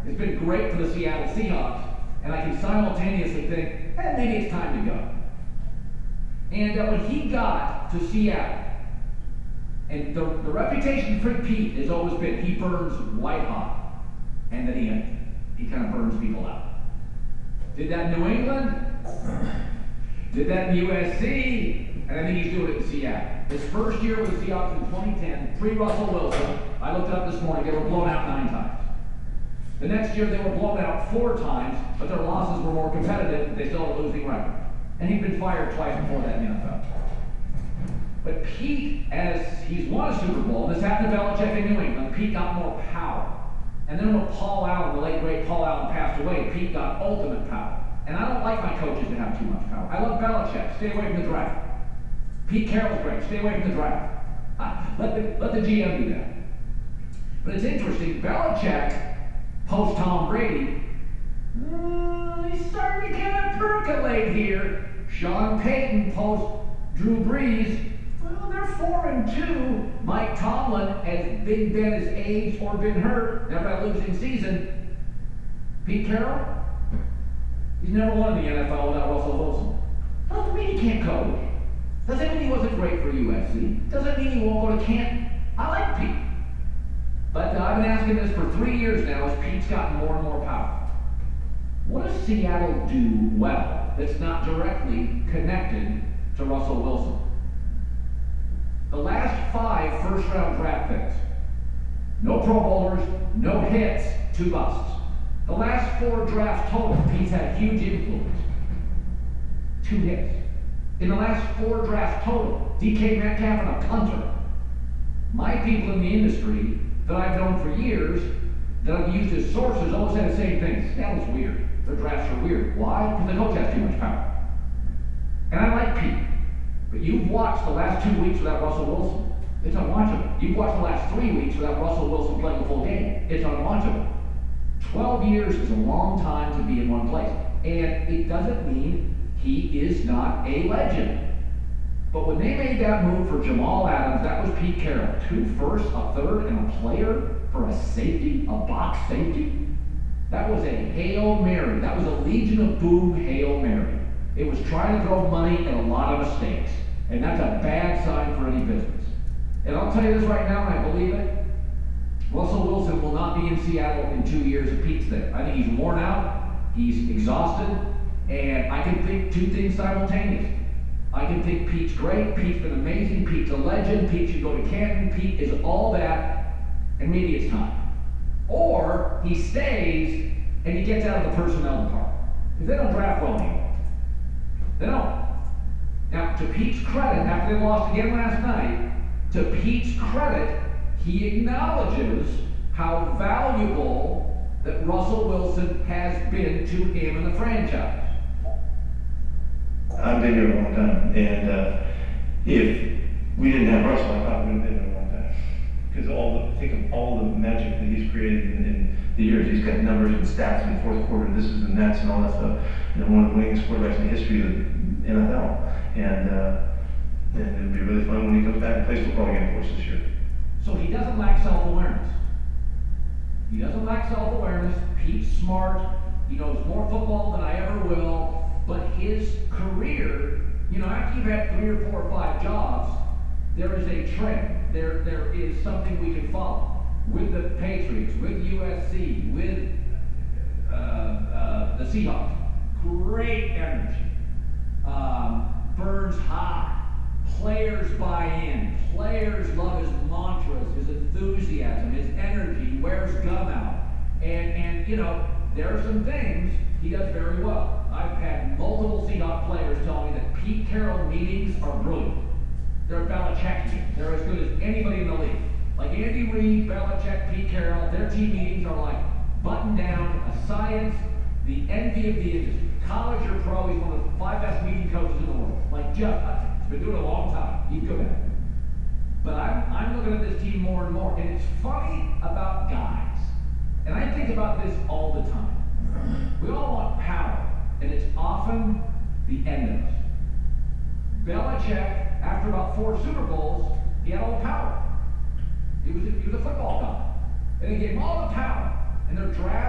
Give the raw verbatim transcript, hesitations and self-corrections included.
has been great for the Seattle Seahawks, and I can simultaneously think, eh, maybe it's time to go. And uh, when he got to Seattle, and the, the reputation for Pete has always been he burns white hot, and then he, he kind of burns people out. Did that in New England, did that in U S C, and I think he's doing it in Seattle. His first year with the Seahawks in twenty ten, pre-Russell Wilson, I looked it up this morning, they were blown out nine times. The next year they were blown out four times, but their losses were more competitive, they still had a losing record. And he'd been fired twice before that in the N F L. But Pete, as he's won a Super Bowl, and this happened to Belichick in New England, Pete got more power. And then when Paul Allen, the late great Paul Allen, passed away, Pete got ultimate power. And I don't like my coaches to have too much power. I love Belichick, stay away from the draft. Pete Carroll's great, stay away from the draft. Uh, let, the, let the G M do that. But it's interesting, Belichick, post Tom Brady, uh, he's starting to kind of percolate here. Sean Payton, post Drew Brees, well, they're four and two. Mike Tomlin, as Big Ben has aged or been hurt, never had a losing season. Pete Carroll, he's never won in the N F L without Russell Wilson. Doesn't mean he can't coach. Doesn't mean he wasn't great for U S C. Doesn't mean he won't go to Canton. I like Pete. But uh, I've been asking this for three years now as Pete's gotten more and more power. What does Seattle do well that's not directly connected to Russell Wilson? The last five first-round draft picks, no Pro Bowlers, no hits, two busts. The last four drafts total, Pete's had huge influence. Two hits. In the last four drafts total, D K Metcalf and a punter. My people in the industry that I've known for years, that I've used as sources, always say the same thing. Seattle's weird. Their drafts are weird. Why? Because the coach has too much power. And I like Pete. But you've watched the last two weeks without Russell Wilson. It's unwatchable. You've watched the last three weeks without Russell Wilson playing a full game. It's unwatchable. Twelve years is a long time to be in one place. And it doesn't mean he is not a legend. But when they made that move for Jamal Adams, that was Pete Carroll. Two firsts, a third, and a player for a safety, a box safety. That was a Hail Mary. That was a Legion of Boom Hail Mary. It was trying to throw money and a lot of mistakes. And that's a bad sign for any business. And I'll tell you this right now, and I believe it. Russell Wilson will not be in Seattle in two years if Pete's there. I think he's worn out, he's exhausted, and I can think two things simultaneously. I can think Pete's great, Pete's been amazing, Pete's a legend, Pete should go to Canton, Pete is all that, and maybe it's time. Or he stays and he gets out of the personnel department. Because they don't draft well anymore. They don't. Now, to Pete's credit, after they lost again last night, to Pete's credit, he acknowledges how valuable that Russell Wilson has been to him and the franchise. I've been here a long time, and uh, if we didn't have Russell, I thought we would have been here a long time. Because all the, think of all the magic that he's created in, in the years. He's got numbers and stats in the fourth quarter, and this is the Nets and all that stuff. You know, one of the winningest quarterbacks in the history of the N F L. And, uh, and it'll be really fun when he comes back and plays football again for us this year. So he doesn't lack self-awareness. He doesn't lack self-awareness. Pete's smart. He knows more football than I ever will. But his career, you know, after you've had three or four or five jobs, there is a trend. There, there is something we can follow. With the Patriots, with U S C, with uh, uh, the Seahawks. Great energy. Um, burns hot. Players buy in. Players love his mantras, his enthusiasm, his energy. He wears gum out. And, and you know, there are some things he does very well. I've had multiple Seahawks players tell me that Pete Carroll meetings are brilliant. They're Belichickian. They're as good as anybody in the league. Like Andy Reid, Belichick, Pete Carroll, their team meetings are like buttoned down, a science, the envy of the industry. College or pro, he's one of the five best meeting coaches in the world. Like Jeff, he's been doing it a long time. He's good at it. But I'm, I'm looking at this team more and more, and it's funny about guys. And I think about this all the time. We all want power, and it's often the end of us. Belichick, after about four Super Bowls, he had all the power. He was a, he was a football guy. And they gave him all the power. And their draft